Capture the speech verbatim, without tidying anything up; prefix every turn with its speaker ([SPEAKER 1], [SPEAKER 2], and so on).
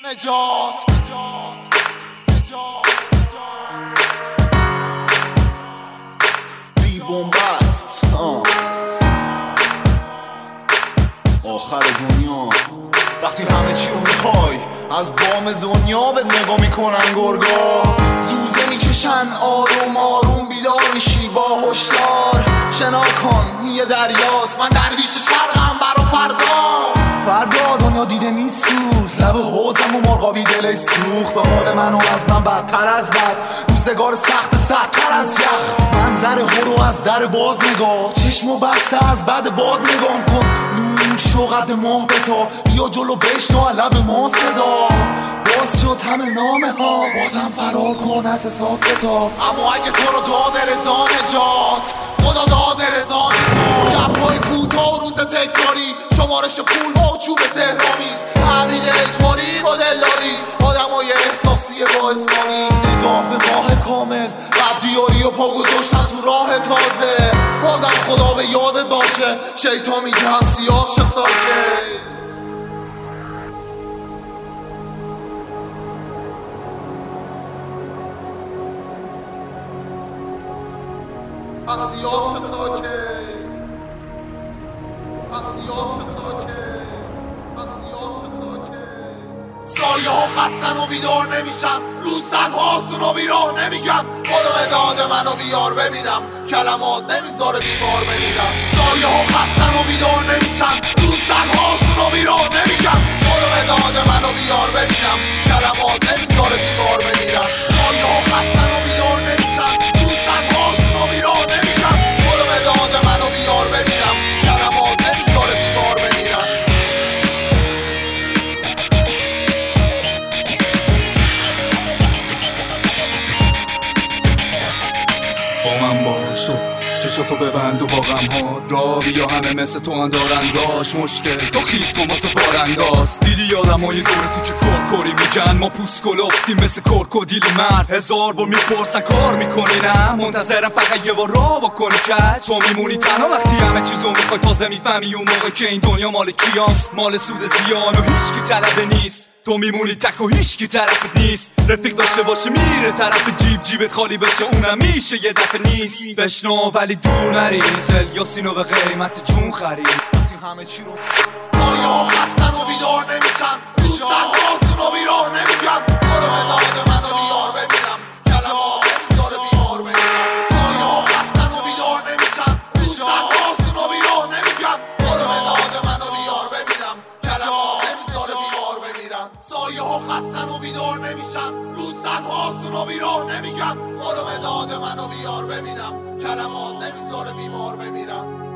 [SPEAKER 1] نجات بی بومبست آخر دنیا وقتی همه چی رو میخوای از بام دنیا به نگاه میکنن گرگا زوزه میکشن آروم آروم بیدار میشی با هشدار شنا کن یه دریاست من درویش شرقم برا فردا فردا دنیا دیده نیست سوز لب حوزم و مرغابی دل سوخت به حال من و از من بدتر از بد روزگار سخت سختتر از یخ منظر هرو از در باز نگاه چشمو بسته از بد باد نگام کن نور شقد ماه بتا بیا جلو بشنو لب ما صدا باز شد همه نامه ها بازم فرار کن از حساب کتاب اما اگه تو رو داده رضا نجات خدا داده رضا نجات شب‌های کوتاه و روز تکراری شمارش پول با چوب سهرامیز تبرید اجباری با دلداری آدمای احساسی با اسمانی نگاه به ماه کامل بعد بیاری و پا گذاشتن تو راه تازه بازم خدا به یادت باشه شیطان میگه از سیاه شتاکه از سیاه شتاکه از سیاه شتاکه از سیاه شتاکه سایه ها خستن و بیدار نمیشن روز زن هاسون و بیراه نمیگن برو مداد منو بیار ببینم کلمات نمیذاره بیمار بمیرم سایه ها خستن و بیدار نمیشن روز زن هاسون و بیراه نمیگن برو مداد منو بیار ببینم کلمات نمیذاره بیمار بمیرم سایه ها خستن و بیدار نمیشن روز زن هاسون و بیراه نمیگن برو مداد منو بیار ببینم کلمات نمیذاره بیمار بمیرم
[SPEAKER 2] با من باش تو چشاتو ببند و با غم ها را بیا همه مثل تو اندارنداش مشکل تو خیز کن واسه بارانداز دیدی یادم های دور تو که کرکری میگن ما پوست گلفتیم مثل کرکودیل مرد هزار بار میپرسن کار میکنی نه منتظرم فقط یه بار را بکنی کج تو میمونی تنها وقتی همه چیزو میخوای تازه میفهمی اون موقع که این دنیا مال کیاست مال سود زیان و هیچکی طلبه نیست تو میمونی تک و هیچکی طرفت نیست رفیق داشته باشه میره طرف جیب جیبت خالی بشه اونم میشه یه دفعه نیست بشنو ولی دور نری زل یاسینو به قیمت جون خرید
[SPEAKER 1] وقتی همه چی رو آیا ها خستن و بیدار نمیشن روزن هاسون و بیراه نمیگن برو مداد منو بیار ببینم کلمات نمیذاره بیمار بمیرم آیا ها خستن و بیدار نمیشن روزن هاسون و بیراه نمیگن برو مداد منو بیار ببینم کلمات نمیذاره بیمار بمیرم سایه ها خستن و بیدار نمیشن روزن هاسون و بیراه نمیگن برو مداد منو بیار ببینم کلمات نمیذاره بیمار بمیرم